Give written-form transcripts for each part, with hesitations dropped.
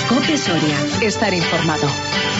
COPE Soria. Estar informado.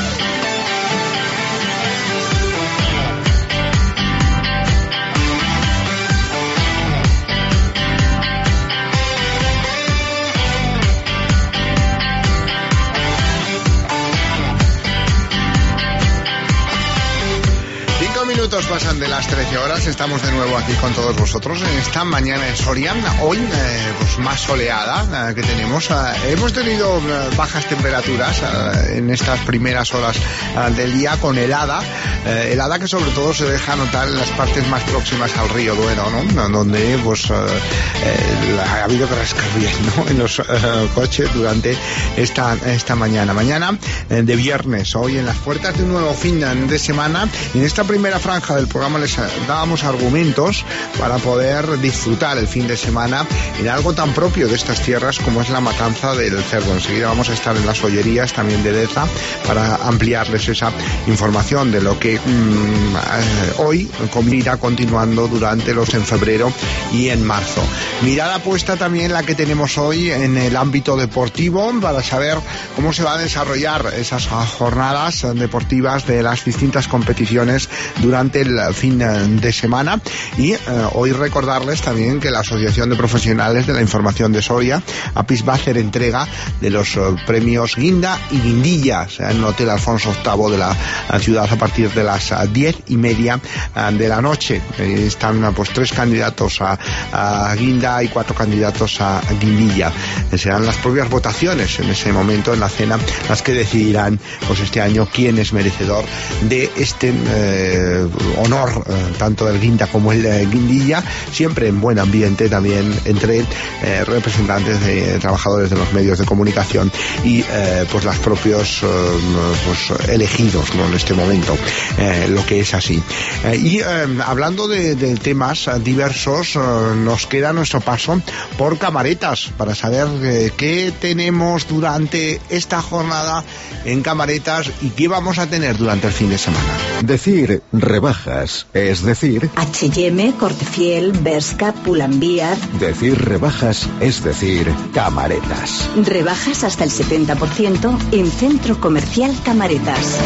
Minutos pasan de las 13 horas, estamos de nuevo aquí con todos vosotros en esta mañana en Soria, hoy pues más soleada que tenemos. Hemos tenido bajas temperaturas en estas primeras horas del día con helada que sobre todo se deja notar en las partes más próximas al río Duero, ¿no? Donde pues ha habido que rascar bien, ¿no? En los coches durante esta mañana de viernes, hoy en las puertas de un nuevo fin de semana. En esta primera franja del programa les dábamos argumentos para poder disfrutar el fin de semana en algo tan propio de estas tierras como es la matanza del cerdo. Enseguida vamos a estar en las ollerías también de Deza para ampliarles esa información de lo que hoy irá continuando durante los en febrero y en marzo. Mirada puesta también la que tenemos hoy en el ámbito deportivo para saber cómo se van a desarrollar esas jornadas deportivas de las distintas competiciones durante el fin de semana. Y hoy recordarles también que la Asociación de Profesionales de la Información de Soria, APIS, va a hacer entrega de los premios Guinda y Guindilla en el Hotel Alfonso VIII de la ciudad a partir de las 10:30 de la noche. Están pues 3 candidatos a Guinda y 4 candidatos a Guindilla. Serán las propias votaciones en ese momento, en la cena, las que decidirán pues este año quién es merecedor de este honor, tanto del Guinda como el Guindilla, siempre en buen ambiente también entre representantes de trabajadores de los medios de comunicación y pues los propios pues elegidos, ¿no? En este momento, lo que es así. Y hablando de temas diversos, nos queda nuestro paso por Camaretas para saber qué tenemos durante esta jornada en Camaretas y qué vamos a tener durante el fin de semana. Decir rebajas es decir H&M, Cortefiel, Bershka, Pull&Bear. Decir rebajas es decir Camaretas. Rebajas hasta el 70% en Centro Comercial Camaretas.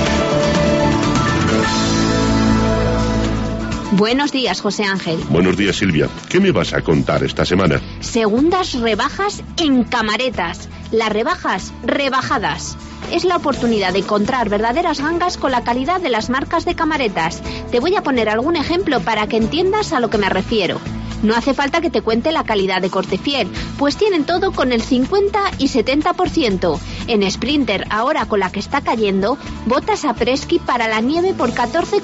Buenos días, José Ángel. Buenos días, Silvia. ¿Qué me vas a contar esta semana? Segundas rebajas en Camaretas. Las rebajas rebajadas. Es la oportunidad de encontrar verdaderas gangas con la calidad de las marcas de Camaretas. Te voy a poner algún ejemplo para que entiendas a lo que me refiero. No hace falta que te cuente la calidad de Cortefiel, pues tienen todo con el 50 y 70%. En Sprinter, ahora con la que está cayendo, botas Apresski para la nieve por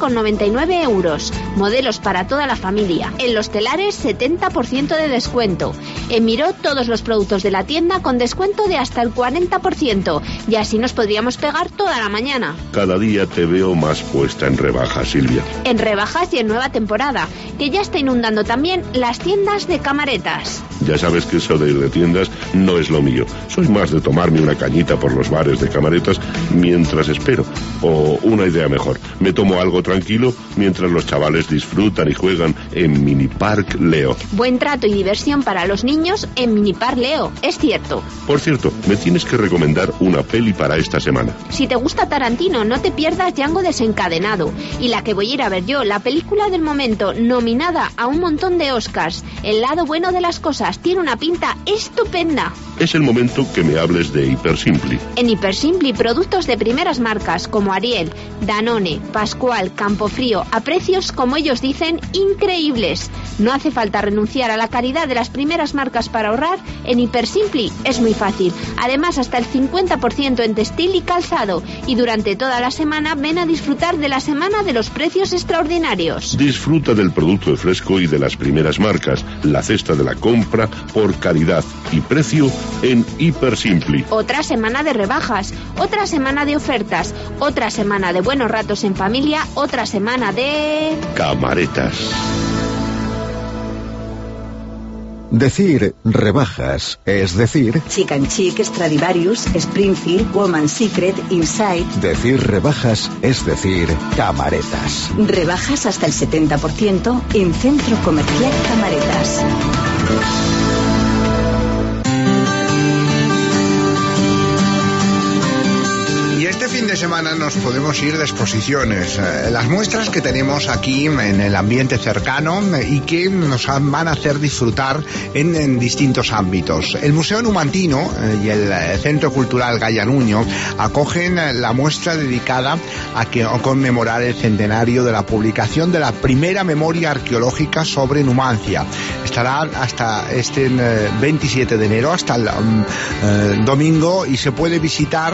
14,99 €. Modelos para toda la familia. En los telares, 70% de descuento. En Miró, todos los productos de la tienda con descuento de hasta el 40%. Y así nos podríamos pegar toda la mañana. Cada día te veo más puesta en rebajas, Silvia. En rebajas y en nueva temporada, que ya está inundando también las tiendas de Camaretas. Ya sabes que eso de ir de tiendas no es lo mío. Soy más de tomarme una cañita por los bares de Camaretas mientras espero. O una idea mejor, me tomo algo tranquilo mientras los chavales disfrutan y juegan en Minipark Leo. Buen trato y diversión para los niños en Minipark Leo, es cierto. Por cierto, me tienes que recomendar una peli para esta semana. Si te gusta Tarantino, no te pierdas Django desencadenado. Y la que voy a ir a ver yo, la película del momento, nominada a un montón de Oscars. El lado bueno de las cosas, tiene una pinta estupenda. Es el momento que me hables de Hipersimpli. En Hipersimpli, productos de primeras marcas como Ariel, Danone, Pascual, Campofrío, a precios, como ellos dicen, increíbles. No hace falta renunciar a la calidad de las primeras marcas para ahorrar. En Hipersimpli es muy fácil. Además, hasta el 50% en textil y calzado. Y durante toda la semana ven a disfrutar de la semana de los precios extraordinarios. Disfruta del producto fresco y de las primeras marcas. La cesta de la compra por calidad y precio en Hipersimpli. Otra semana de rebajas, otra semana de ofertas, otra semana de buenos ratos en familia, otra semana de... Camaretas. Decir rebajas es decir Chic and Chic, Stradivarius, Springfield, Woman's Secret, Inside. Decir rebajas es decir Camaretas. Rebajas hasta el 70% en Centro Comercial Camaretas. de semana nos podemos ir de exposiciones. Las muestras que tenemos aquí en el ambiente cercano y que nos van a hacer disfrutar en distintos ámbitos. El Museo Numantino y el Centro Cultural Gaya Nuño acogen la muestra dedicada a conmemorar el centenario de la publicación de la primera memoria arqueológica sobre Numancia. Estará hasta este 27 de enero, hasta el domingo, y se puede visitar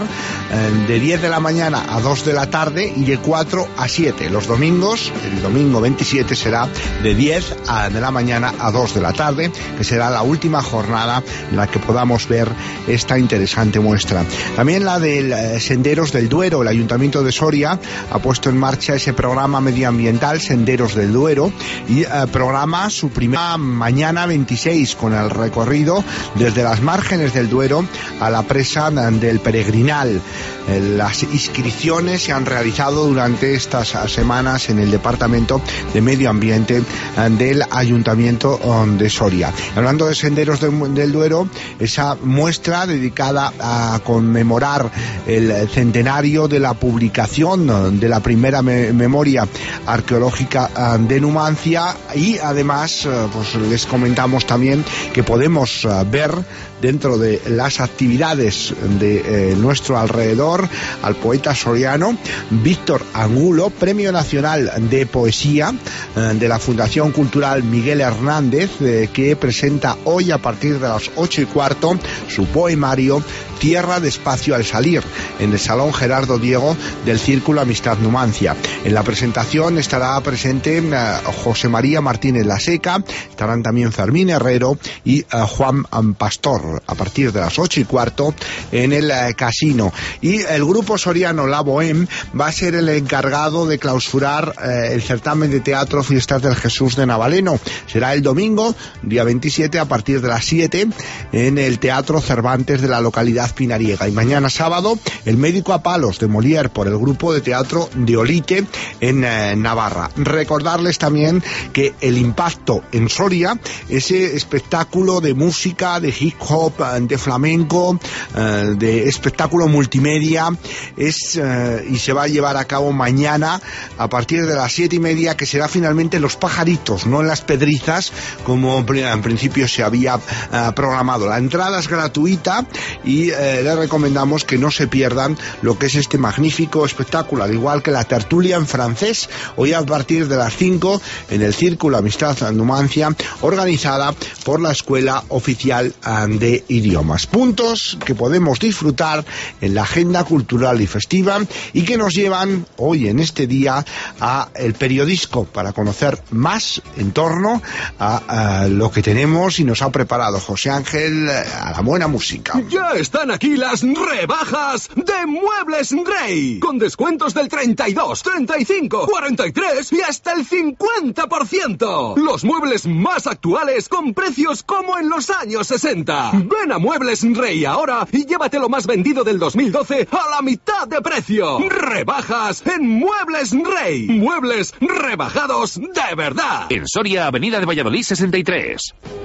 de 10 de la mañana a 2 de la tarde y de 4 a 7. Los domingos, el domingo 27 será de 10 de la mañana a 2 de la tarde, que será la última jornada en la que podamos ver esta interesante muestra. También la del Senderos del Duero. El Ayuntamiento de Soria ha puesto en marcha ese programa medioambiental Senderos del Duero y programa su primera mañana 26 con el recorrido desde las márgenes del Duero a la presa del Peregrinal. Las inscripciones se han realizado durante estas semanas en el Departamento de Medio Ambiente del Ayuntamiento de Soria. Hablando de Senderos del Duero, esa muestra dedicada a conmemorar el centenario de la publicación de la primera memoria arqueológica de Numancia, y además pues les comentamos también que podemos ver dentro de las actividades de nuestro alrededor al poeta soriano Víctor Angulo, Premio Nacional de Poesía de la Fundación Cultural Miguel Hernández, que presenta hoy a partir de las 8:15 su poemario Tierra despacio al salir en el Salón Gerardo Diego del Círculo Amistad Numancia. En la presentación estará presente José María Martínez Laseca, estarán también Fermín Herrero y Juan Pastor a partir de las 8:15 en el casino. Y el grupo soriano La Bohème va a ser el encargado de clausurar el certamen de teatro Fiestas del Jesús de Navaleno. Será el domingo, día 27, a partir de las 7 en el Teatro Cervantes de la localidad pinariega. Y mañana sábado, El médico a palos de Molière por el grupo de teatro de Olite en Navarra. Recordarles también que El Impacto en Soria, ese espectáculo de música, de hip hop, de flamenco, de espectáculo multimedia, y se va a llevar a cabo mañana a partir de las 7:30, que será finalmente Los Pajaritos, no en Las Pedrizas, como en principio se había programado. La entrada es gratuita y les recomendamos que no se pierdan lo que es este magnífico espectáculo, al igual que la tertulia en francés, hoy a partir de las 5 en el Círculo Amistad Numancia, organizada por la Escuela Oficial de Idiomas. Puntos que podemos disfrutar en la agenda cultural y festiva y que nos llevan hoy en este día a el periodisco para conocer más en torno a lo que tenemos y nos ha preparado José Ángel a la buena música. Ya están aquí las rebajas de Muebles Rey, con descuentos del 32, 35, 43 y hasta el 50%. Los muebles más actuales con precios como en los años 60. Ven a Muebles Rey ahora y llévate lo más vendido del 2012 a la mitad de precio. Rebajas en Muebles Rey. Muebles rebajados de verdad. En Soria, Avenida de Valladolid 63.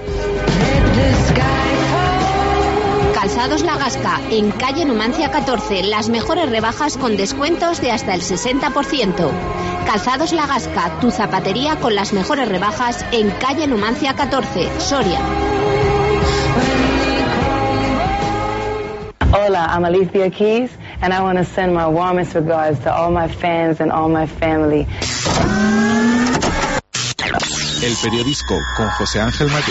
Calzados La Gasca, en calle Numancia 14, las mejores rebajas con descuentos de hasta el 60%. Calzados La Gasca, tu zapatería con las mejores rebajas en calle Numancia 14, Soria. Hola, I'm Alicia Keys, and I want to send my warmest regards to all my fans and all my family. El periodisco con José Ángel Mayor.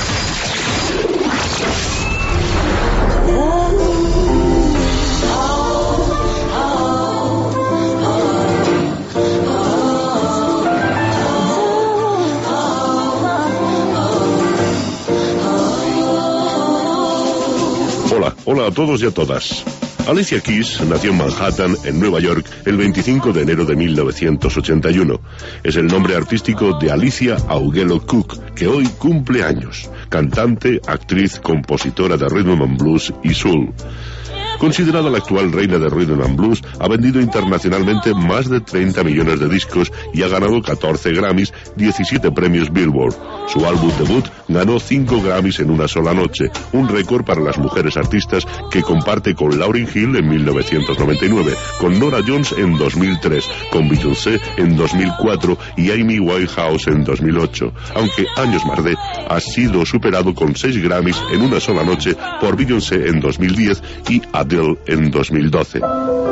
Hola a todos y a todas. Alicia Keys nació en Manhattan, en Nueva York, el 25 de enero de 1981. Es el nombre artístico de Alicia Augello Cook, que hoy cumple años. Cantante, actriz, compositora de rhythm and blues y soul. Considerada la actual reina de Rhythm and Blues, ha vendido internacionalmente más de 30 millones de discos y ha ganado 14 Grammys, 17 premios Billboard. Su álbum debut ganó 5 Grammys en una sola noche, un récord para las mujeres artistas que comparte con Lauryn Hill en 1999, con Norah Jones en 2003, con Beyoncé en 2004 y Amy Winehouse en 2008, aunque años más tarde ha sido superado con 6 Grammys en una sola noche por Beyoncé en 2010 y Adele en 2012.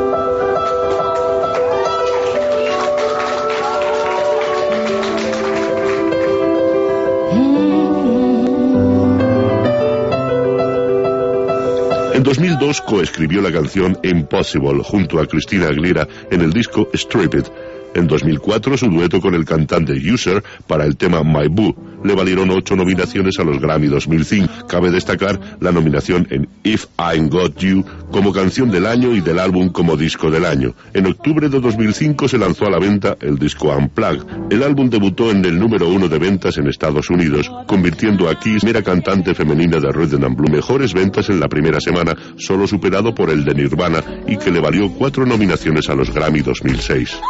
En 2002 coescribió la canción Impossible junto a Christina Aguilera en el disco Strip It. En 2004 su dueto con el cantante User para el tema My Boo le valieron 8 nominaciones a los Grammy 2005. Cabe destacar la nominación en If I Ain't Got You como canción del año y del álbum como disco del año. En octubre de 2005 se lanzó a la venta el disco Unplugged. El álbum debutó en el número 1 de ventas en Estados Unidos, convirtiendo a Kiss en la cantante femenina de Rhythm and Blues mejores ventas en la primera semana, solo superado por el de Nirvana y que le valió 4 nominaciones a los Grammy 2006.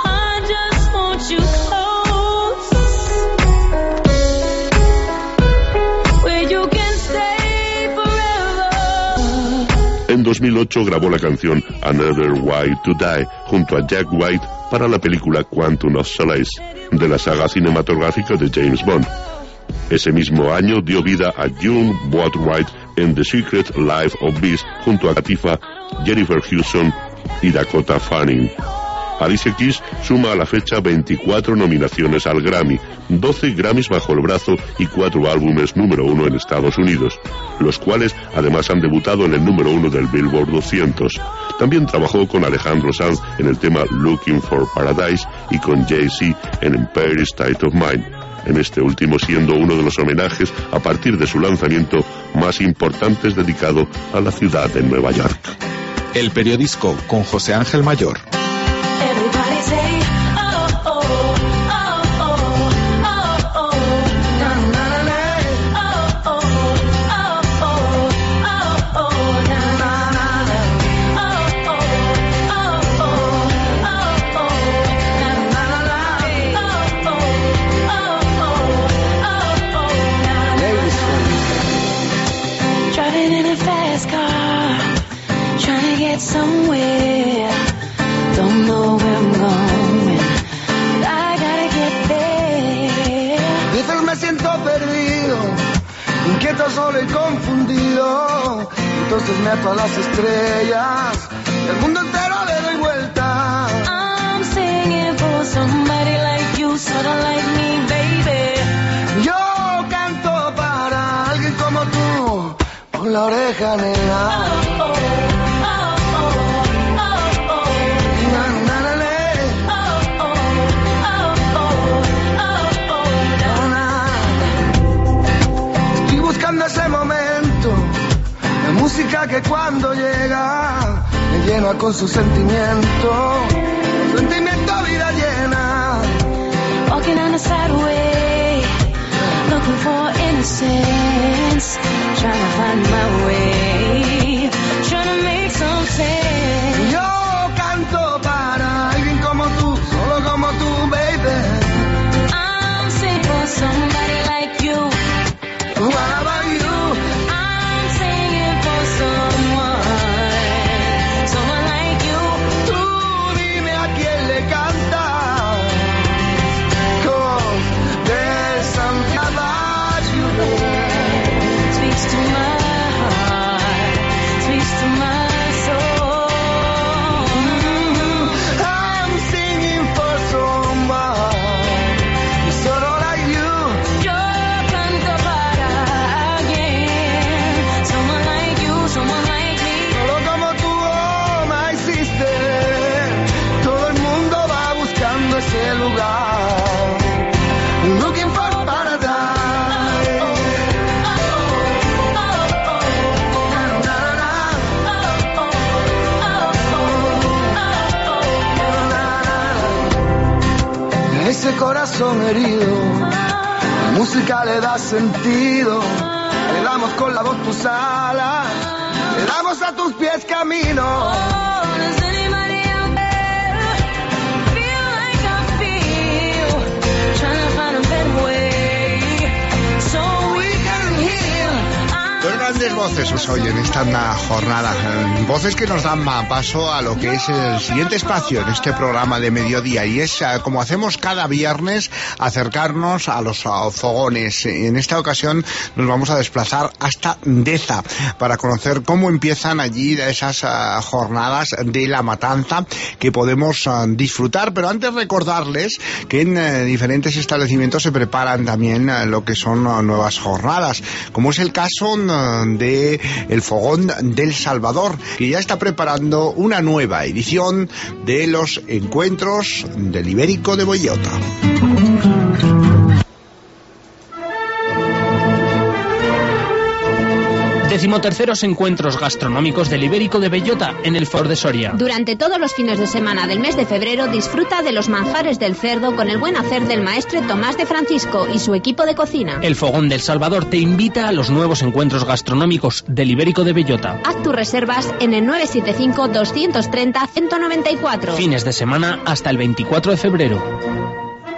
En 2008 grabó la canción Another Way to Die junto a Jack White para la película Quantum of Solace de la saga cinematográfica de James Bond. Ese mismo año dio vida a June Boatwright en The Secret Life of Bees junto a Latifah, Jennifer Hudson y Dakota Fanning. Alicia Keys suma a la fecha 24 nominaciones al Grammy, 12 Grammys bajo el brazo y 4 álbumes número 1 en Estados Unidos, los cuales además han debutado en el número 1 del Billboard 200. También trabajó con Alejandro Sanz en el tema Looking for Paradise y con Jay-Z en Empire State of Mind, en este último siendo uno de los homenajes a partir de su lanzamiento más importantes dedicado a la ciudad de Nueva York. El periodisco con José Ángel Mayor. Somewhere, don't know where I'm going, but I gotta get there. A veces me siento perdido, inquieto, solo y confundido. Entonces me ato a las estrellas, el mundo entero le doy vuelta. I'm singing for somebody like you, sorta like me, baby. Yo canto para alguien como tú, con la oreja negra. Ese momento, la música que cuando llega me llena con su sentimiento vida llena. Walking on the sideway, looking for innocence, trying to find my way, trying to make some sense. Yo canto para alguien como tú, solo como tú, baby. I'm singing for somebody like you. What about you? I'm singing for someone like you. Tú dime a quién le cantas, 'cause there's something about you that speaks to my heart, speaks to my soul. I'm singing for someone solo like you. Yo canto para alguien, someone like you, someone like me. Solo como tú, oh my sister, todo el mundo va buscando ese lugar. Looking for paradise. A ese corazón herido, la música le da sentido. Le damos con la voz tus alas, le damos a tus pies camino. camino. Oh, does anybody out there feel like I feel? Trying to find a better way so we can heal. Dos grandes voces os oyen esta jornada, voces que nos dan paso a lo que es el siguiente espacio en este programa de mediodía, y es como hacemos cada viernes, acercarnos a los fogones. En esta ocasión nos vamos a desplazar hasta Deza para conocer cómo empiezan allí esas jornadas de la matanza que podemos disfrutar, pero antes recordarles que en diferentes establecimientos se preparan también lo que son nuevas jornadas, como es el caso de el Fogón del Salvador, que ya está preparando una nueva edición de los encuentros del Ibérico de Bellota. 13º Encuentros Gastronómicos del Ibérico de Bellota en el Foro de Soria. Durante todos los fines de semana del mes de febrero disfruta de los manjares del cerdo con el buen hacer del maestre Tomás de Francisco y su equipo de cocina. El Fogón del Salvador te invita a los nuevos encuentros gastronómicos del Ibérico de Bellota. Haz tus reservas en el 975-230-194. Fines de semana hasta el 24 de febrero.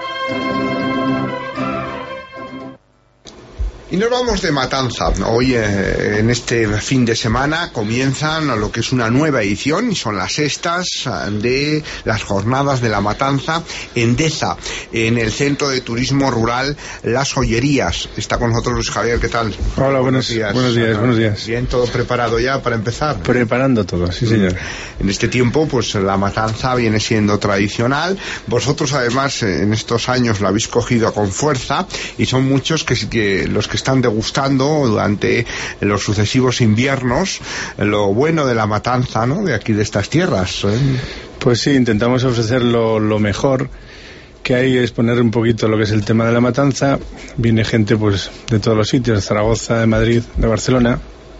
Y nos vamos de matanza. Hoy, en este fin de semana, comienzan lo que es una nueva edición, y son las sextas de las jornadas de la matanza en Deza, en el Centro de Turismo Rural Las Ollerías. Está con nosotros Luis Javier, ¿qué tal? Hola, buenos días. Buenos días. Bien, ¿todo preparado ya para empezar? Preparando todo, sí señor. En este tiempo, pues la matanza viene siendo tradicional. Vosotros, además, en estos años la habéis cogido con fuerza, y son muchos que los que están degustando durante los sucesivos inviernos lo bueno de la matanza, ¿no?, de aquí, de estas tierras. Pues sí, intentamos ofrecer lo mejor que hay, exponer un poquito lo que es el tema de la matanza. Viene gente pues de todos los sitios, de Zaragoza, de Madrid, de Barcelona,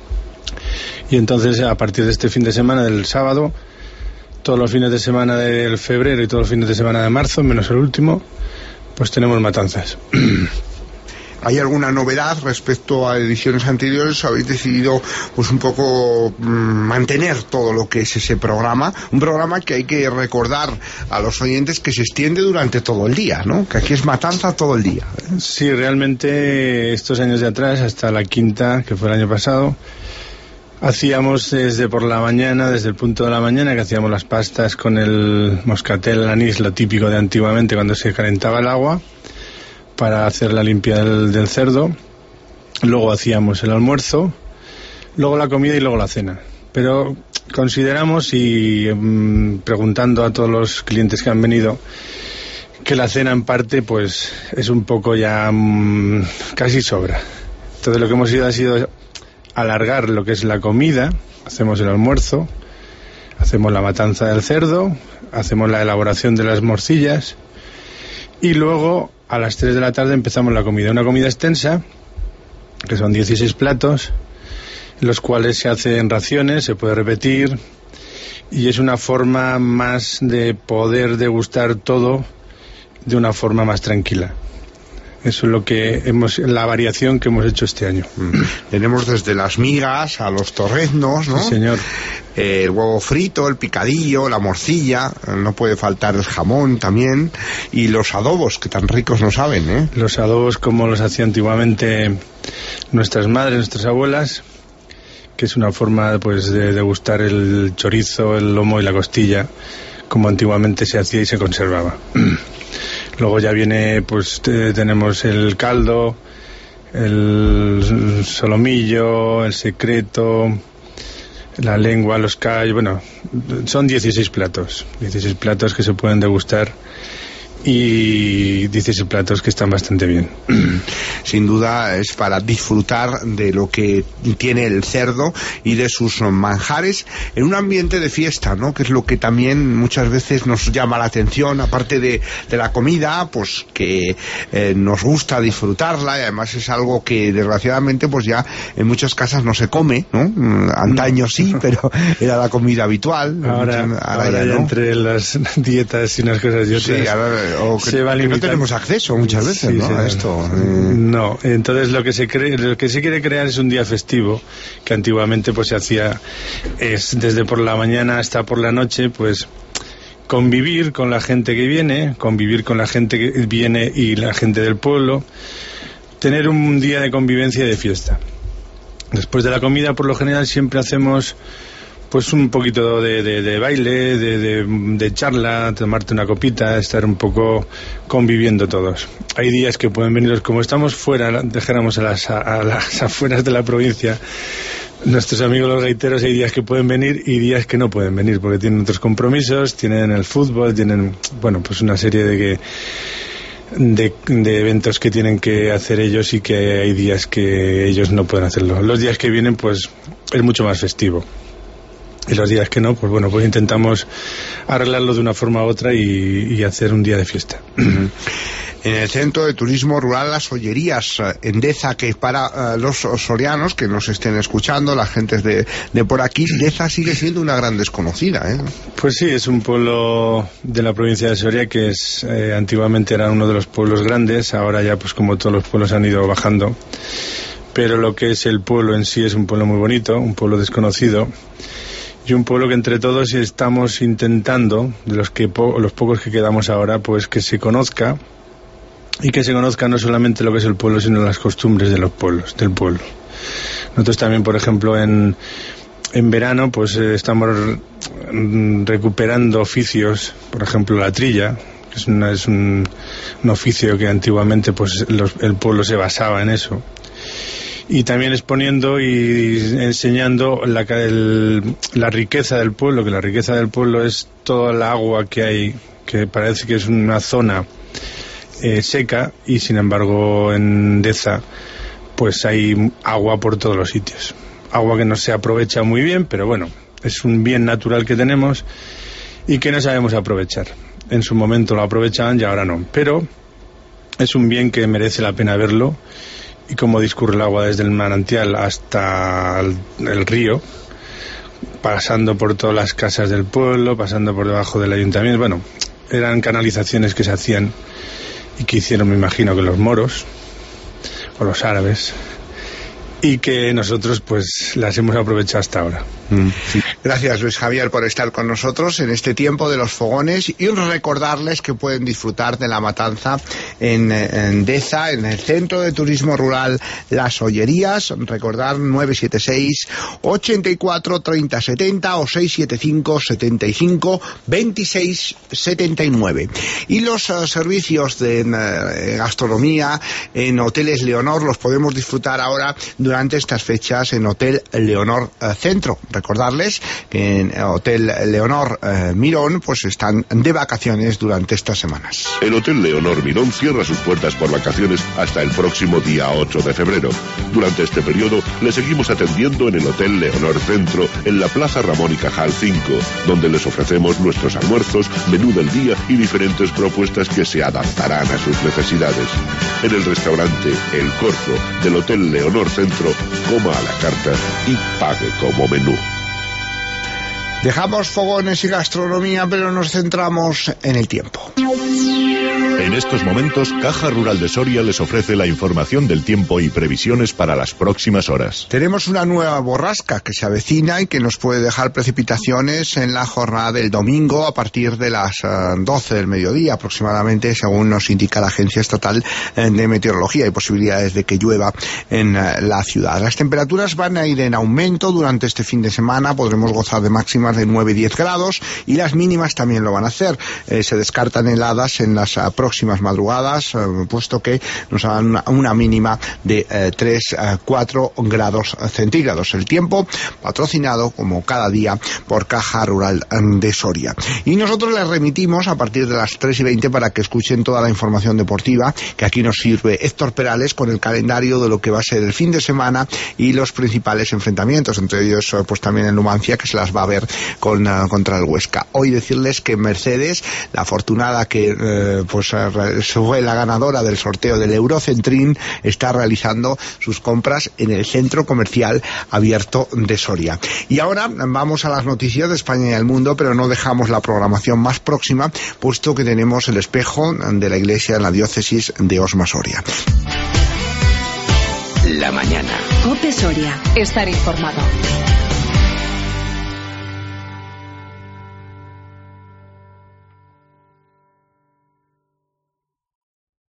y entonces a partir de este fin de semana, del sábado, todos los fines de semana del febrero y todos los fines de semana de marzo, menos el último, pues tenemos matanzas. ¿Hay alguna novedad respecto a ediciones anteriores? ¿Habéis decidido pues un poco mantener todo lo que es ese programa? Un programa que hay que recordar a los oyentes que se extiende durante todo el día, ¿no? Que aquí es matanza todo el día. Sí, realmente estos años de atrás, hasta la quinta, que fue el año pasado, hacíamos desde por la mañana, desde el punto de la mañana, que hacíamos las pastas con el moscatel, el anís, lo típico de antiguamente cuando se calentaba el agua, para hacer la limpia del cerdo. Luego hacíamos el almuerzo, luego la comida y luego la cena. Pero consideramos, y preguntando a todos los clientes que han venido, que la cena en parte pues es un poco ya casi sobra. Entonces lo que hemos ido ha sido alargar lo que es la comida. Hacemos el almuerzo, hacemos la matanza del cerdo, hacemos la elaboración de las morcillas, y luego a las 3 de la tarde empezamos la comida. Una comida extensa, que son 16 platos, en los cuales se hacen raciones, se puede repetir, y es una forma más de poder degustar todo de una forma más tranquila. Eso es lo que la variación que hemos hecho este año. Tenemos desde las migas a los torreznos, ¿no? Sí, señor. El huevo frito, el picadillo, la morcilla, no puede faltar el jamón también, y los adobos, que tan ricos nos saben, ¿eh? Los adobos como los hacían antiguamente nuestras madres, nuestras abuelas, que es una forma pues de degustar el chorizo, el lomo y la costilla, como antiguamente se hacía y se conservaba. Luego ya viene, pues tenemos el caldo, el solomillo, el secreto, la lengua, los callos. Bueno, son 16 platos que se pueden degustar, y 16 platos que están bastante bien. Sin duda es para disfrutar de lo que tiene el cerdo y de sus manjares en un ambiente de fiesta, ¿no? Que es lo que también muchas veces nos llama la atención, aparte de la comida, pues que nos gusta disfrutarla, y además es algo que desgraciadamente pues ya en muchas casas no se come, ¿no? Antaño sí, pero era la comida habitual. Ahora ya, ¿no? Entre las dietas y unas cosas y otras. Sí, ahora o que, se va que no tenemos acceso muchas veces, sí, ¿no? Sí, a esto. No, entonces lo que se quiere crear es un día festivo, que antiguamente pues se hacía desde por la mañana hasta por la noche, pues convivir con la gente que viene, y la gente del pueblo, tener un día de convivencia y de fiesta. Después de la comida, por lo general, siempre hacemos pues un poquito de baile, de charla, tomarte una copita, estar un poco conviviendo todos. Hay días que pueden venir, como estamos fuera, dijéramos a las afueras de la provincia, nuestros amigos los gaiteros, hay días que pueden venir y días que no pueden venir porque tienen otros compromisos, tienen el fútbol, tienen, bueno, pues una serie de eventos que tienen que hacer ellos, y que hay días que ellos no pueden hacerlo. Los días que vienen pues es mucho más festivo, y los días que no, pues bueno, pues intentamos arreglarlo de una forma u otra y hacer un día de fiesta. En el Centro de Turismo Rural Las Ollerías, en Deza, que para los sorianos que nos estén escuchando, las gentes de por aquí, Deza sigue siendo una gran desconocida, ¿eh? Pues sí, es un pueblo de la provincia de Soria que antiguamente era uno de los pueblos grandes, ahora ya pues como todos los pueblos han ido bajando, pero lo que es el pueblo en sí es un pueblo muy bonito, un pueblo desconocido, y un pueblo que entre todos estamos intentando, de los pocos que quedamos ahora, pues que se conozca, y que se conozca no solamente lo que es el pueblo, sino las costumbres del pueblo. Nosotros también, por ejemplo, en verano, pues estamos recuperando oficios, por ejemplo la trilla, que es un oficio que antiguamente pues el pueblo se basaba en eso. Y también exponiendo y enseñando la riqueza del pueblo, que la riqueza del pueblo es toda la agua que hay, que parece que es una zona seca, y sin embargo en Deza pues hay agua por todos los sitios, agua que no se aprovecha muy bien, pero bueno, es un bien natural que tenemos y que no sabemos aprovechar. En su momento lo aprovechaban y ahora no, pero es un bien que merece la pena verlo, y cómo discurre el agua desde el manantial hasta el río, pasando por todas las casas del pueblo, pasando por debajo del ayuntamiento. Bueno, eran canalizaciones que se hacían y que hicieron, me imagino, que los moros o los árabes, y que nosotros pues las hemos aprovechado hasta ahora. Sí. Gracias, Luis Javier, por estar con nosotros en este tiempo de los fogones, y recordarles que pueden disfrutar de la matanza en Deza, en el Centro de Turismo Rural Las Ollerías. Recordar 976 84 30 70 o 675 75 26 79. Y los servicios de gastronomía en Hoteles Leonor los podemos disfrutar ahora durante estas fechas en Hotel Leonor Centro. Recordarles que en Hotel Leonor Mirón pues están de vacaciones durante estas semanas. El Hotel Leonor Mirón cierra sus puertas por vacaciones hasta el próximo día 8 de febrero. Durante este periodo le seguimos atendiendo en el Hotel Leonor Centro, en la Plaza Ramón y Cajal 5, donde les ofrecemos nuestros almuerzos, menú del día y diferentes propuestas que se adaptarán a sus necesidades. En el restaurante El Corzo del Hotel Leonor Centro, coma a la carta y pague como menú. Dejamos fogones y gastronomía, pero nos centramos en el tiempo. En estos momentos, Caja Rural de Soria les ofrece la información del tiempo y previsiones para las próximas horas. Tenemos una nueva borrasca que se avecina y que nos puede dejar precipitaciones en la jornada del domingo a partir de las 12 del mediodía aproximadamente, según nos indica la Agencia Estatal de Meteorología. Hay posibilidades de que llueva en la ciudad. Las temperaturas van a ir en aumento durante este fin de semana. Podremos gozar de máximas de 9 y 10 grados, y las mínimas también lo van a hacer. Se descartan heladas en las próximas madrugadas, puesto que nos dan una mínima de 3-4 grados centígrados. El tiempo patrocinado, como cada día, por Caja Rural de Soria. Y nosotros les remitimos a partir de las 3:20 para que escuchen toda la información deportiva, que aquí nos sirve Héctor Perales con el calendario de lo que va a ser el fin de semana y los principales enfrentamientos, entre ellos pues también el Numancia, que se las va a ver contra el Huesca. Hoy decirles que Mercedes, la afortunada que fue la ganadora del sorteo del Eurocentrín, está realizando sus compras en el centro comercial abierto de Soria. Y ahora vamos a las noticias de España y el mundo, pero no dejamos la programación más próxima, puesto que tenemos el espejo de la iglesia en la diócesis de Osma-Soria. La mañana. COPE Soria. Estar informado.